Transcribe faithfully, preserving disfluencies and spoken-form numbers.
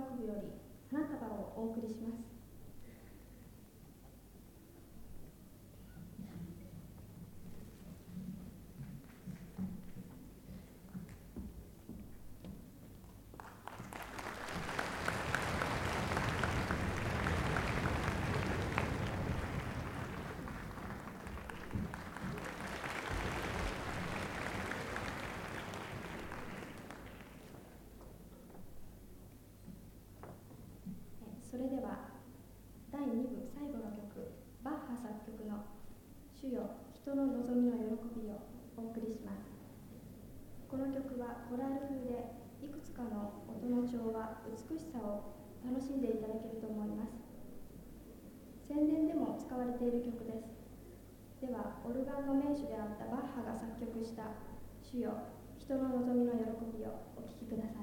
びより花束をお送りします。それではだいに部最後の曲、バッハ作曲の主よ人の望みの喜びをお送りします。この曲はコラール風でいくつかの音の調和、美しさを楽しんでいただけると思います。宣伝でも使われている曲です。ではオルガンの名手であったバッハが作曲した主よ人の望みの喜びをお聴きください。